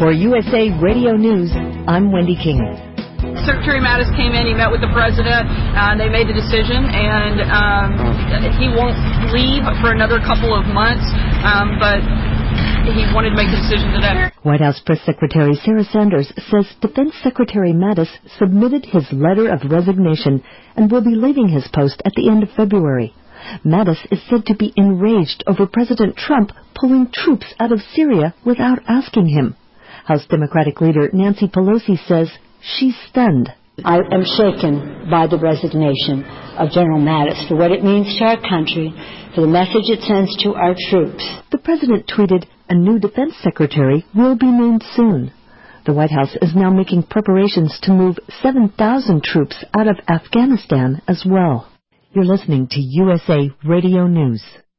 For USA Radio News, I'm Wendy King. Secretary Mattis came in, he met with the president, and they made the decision, and he won't leave for another couple of months, but he wanted to make the decision today. White House Press Secretary Sarah Sanders says Defense Secretary Mattis submitted his letter of resignation and will be leaving his post at the end of February. Mattis is said to be enraged over President Trump pulling troops out of Syria without asking him. House Democratic leader Nancy Pelosi says she's stunned. I am shaken by the resignation of General Mattis for what it means to our country, for the message it sends to our troops. The president tweeted, a new defense secretary will be named soon. The White House is now making preparations to move 7,000 troops out of Afghanistan as well. You're listening to USA Radio News.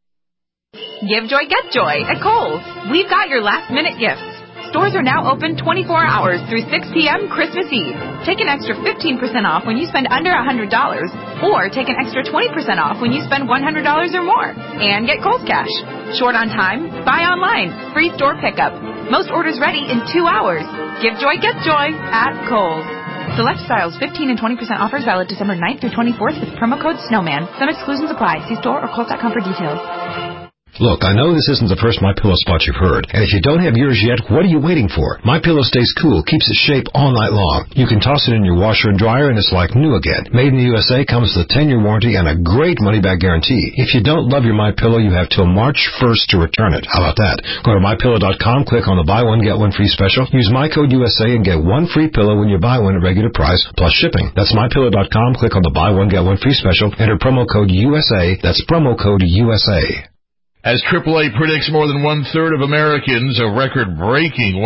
Give joy, get joy at Kohl's. We've got your last-minute gifts. Stores are now open 24 hours through 6 p.m. Christmas Eve. Take an extra 15% off when you spend under $100, or take an extra 20% off when you spend $100 or more. And get Kohl's Cash. Short on time? Buy online. Free store pickup. Most orders ready in 2 hours. Give joy, get joy at Kohl's. Select styles, 15 and 20% offers valid December 9th through 24th with promo code SNOWMAN. Some exclusions apply. See store or Kohl's.com for details. Look, I know this isn't the first MyPillow spot you've heard, and if you don't have yours yet, what are you waiting for? MyPillow stays cool, keeps its shape all night long. You can toss it in your washer and dryer, and it's like new again. Made in the USA, comes with a 10-year warranty and a great money-back guarantee. If you don't love your MyPillow, you have till March 1st to return it. How about that? Go to MyPillow.com, click on the buy one, get one free special. Use my code USA and get one free pillow when you buy one at regular price, plus shipping. That's MyPillow.com, click on the buy one, get one free special. Enter promo code USA. That's promo code USA. As AAA predicts, more than one-third of Americans, a record-breaking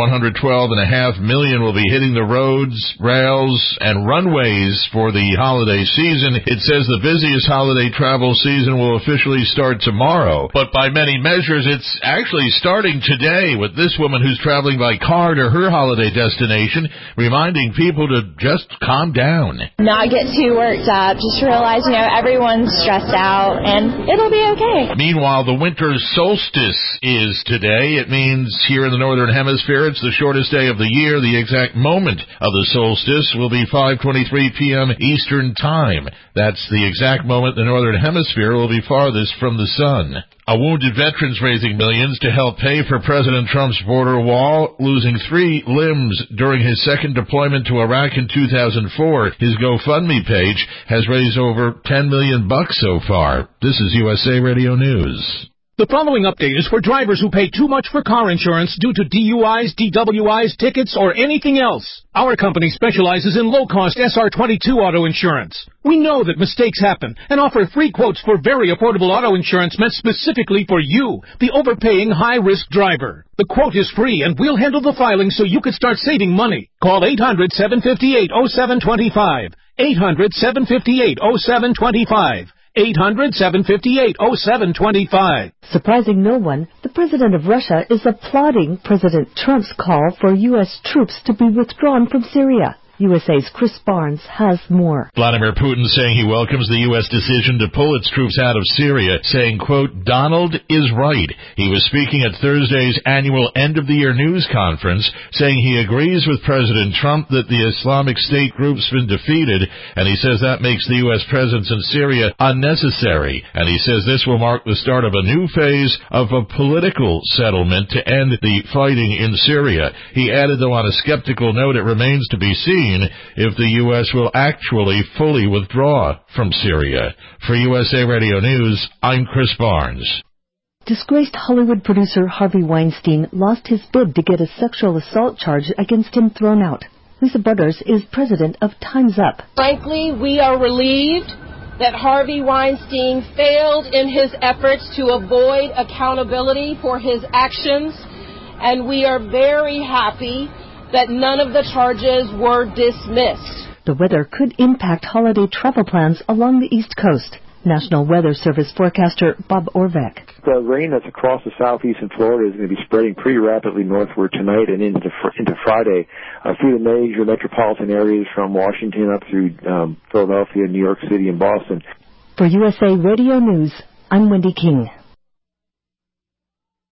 112.5 million, will be hitting the roads, rails, and runways for the holiday season. It says the busiest holiday travel season will officially start tomorrow. But by many measures, it's actually starting today with this woman who's traveling by car to her holiday destination, reminding people to just calm down. Not get too worked up. Just realize, everyone's stressed out, and it'll be okay. Meanwhile, the winter solstice is today. It means here in the Northern Hemisphere, it's the shortest day of the year. The exact moment of the solstice will be 5:23 p.m. Eastern Time. That's the exact moment the Northern Hemisphere will be farthest from the sun. A wounded veteran's raising millions to help pay for President Trump's border wall, losing 3 limbs during his second deployment to Iraq in 2004. His GoFundMe page has raised over $10 million so far. This is USA Radio News. The following update is for drivers who pay too much for car insurance due to DUIs, DWIs, tickets, or anything else. Our company specializes in low-cost SR22 auto insurance. We know that mistakes happen and offer free quotes for very affordable auto insurance meant specifically for you, the overpaying high-risk driver. The quote is free, and we'll handle the filing so you can start saving money. Call 800-758-0725. 800-758-0725. 800-758-0725. Surprising no one, the president of Russia is applauding President Trump's call for U.S. troops to be withdrawn from Syria. USA's Chris Barnes has more. Vladimir Putin saying he welcomes the U.S. decision to pull its troops out of Syria, saying, quote, Donald is right. He was speaking at Thursday's annual end-of-the-year news conference, saying he agrees with President Trump that the Islamic State group's been defeated, and he says that makes the U.S. presence in Syria unnecessary. And he says this will mark the start of a new phase of a political settlement to end the fighting in Syria. He added, though, on a skeptical note, it remains to be seen if the U.S. will actually fully withdraw from Syria. For USA Radio News, I'm Chris Barnes. Disgraced Hollywood producer Harvey Weinstein lost his bid to get a sexual assault charge against him thrown out. Lisa Butters is president of Time's Up. Frankly, we are relieved that Harvey Weinstein failed in his efforts to avoid accountability for his actions, and we are very happy that none of the charges were dismissed. The weather could impact holiday travel plans along the East Coast. National Weather Service forecaster Bob Orvac. The rain that's across the southeast and Florida is going to be spreading pretty rapidly northward tonight and into Friday through the major metropolitan areas from Washington up through Philadelphia, New York City, and Boston. For USA Radio News, I'm Wendy King.